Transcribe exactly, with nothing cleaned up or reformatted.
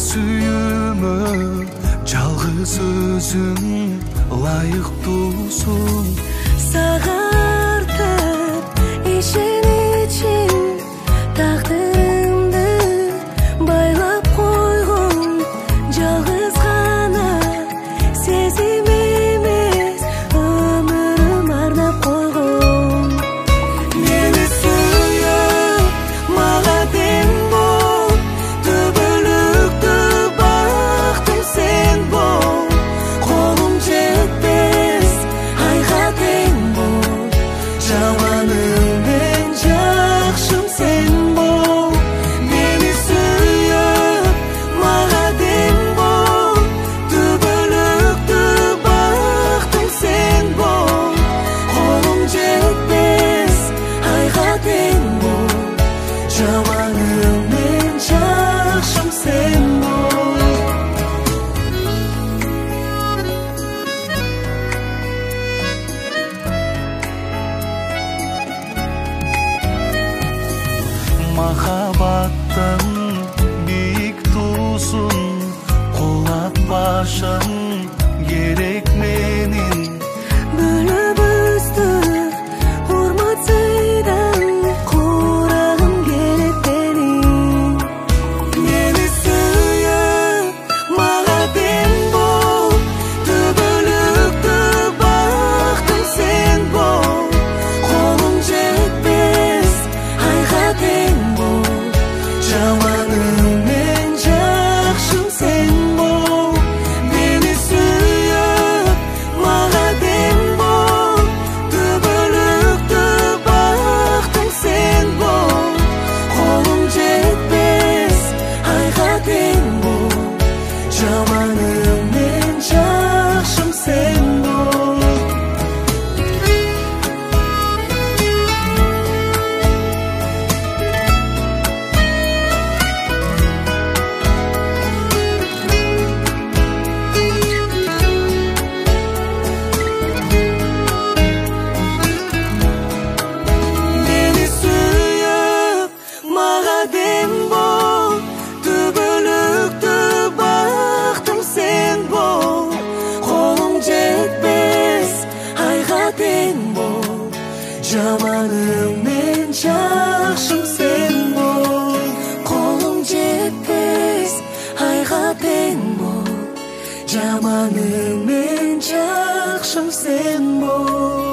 сүйүүмө жалгыз өзүң ылайыктуусуң. Сага артып ишеничим тагдырымды байлап койгон жалгыз гана сезим эмес өмүрүм арнап койгон. Мени сүйүп мага тең бол, түбөлүктү бактым сен бол. Колум жетпес айга тең бол, жаманым мен жакшым сен бол. Мени сүйүп мага тең бол, түбөлүктү бактым сен бол. Колум жетпес айга тең бол, жаманым мен жакшым сен бол. Махабаттын бийик туусун кулатпашың керек менин. Бөлөбүздү урматсайдан курагым келет менин. Мени сүйүп мага тең бол, түбөлүктү бактым сен бол. Колум жетпес айга тең бол, жаманым мен жакшым сен бол. Мени сүйүп мага тең бол, түбөлүктү бактым сен бол. Колум жетпес айга тең бол, жаманым мен жакшым сен бол. Мени сүйүп мага тең бол, түбөлүктү бактым сен бол. Колум жетпес айга тең бол, жаманым мен жакшым сен бол. Колум жетпес айга тең бол, жаманым мен жакшым сен бол.